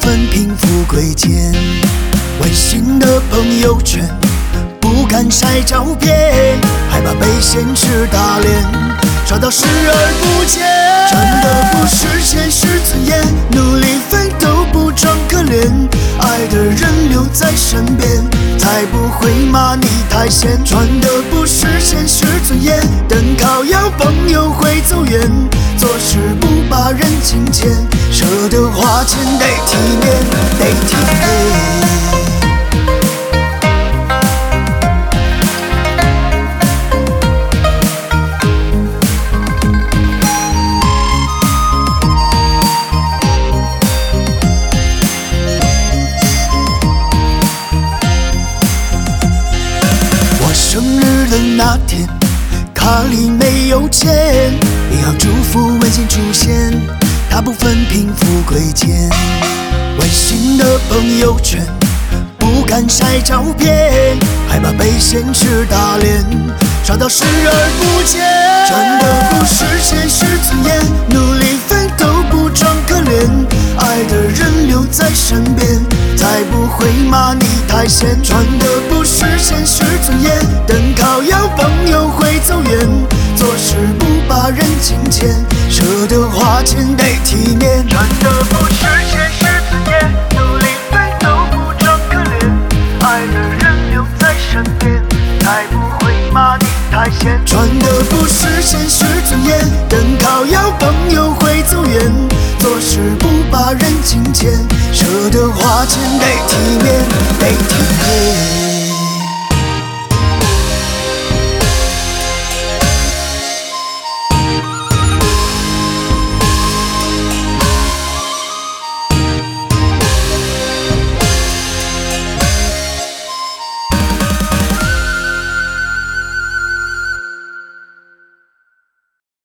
分贫富贵贱，温馨的朋友圈不敢晒照片，害怕被现实打脸，找到视而不见。赚的不是钱是尊严，努力奋斗不装可怜，爱的人留在身边，才不会骂你太闲。赚的不是钱是尊严，等靠要朋友会走远，做事不把人金钱，舍得花钱得体面，得体面。生日的那天，卡里没有钱，银行祝福温馨出现，它不分贫富贵贱。温馨的朋友圈不敢晒照片，害怕被现实打脸，找到视而不见。赚的不是钱是尊严，努力奋斗不装可怜，爱的人留在身边，才不会骂你太闲。赚的不是钱是尊严，等靠要朋友会走远，做事不把人金钱，舍得花钱得体面。赚的不是钱是尊严，努力奋斗不装可怜，爱的人留在身边，才不会骂你太闲。赚的不是钱是尊严，等靠要朋友会走远，做事不把人金钱，舍得花钱得体面。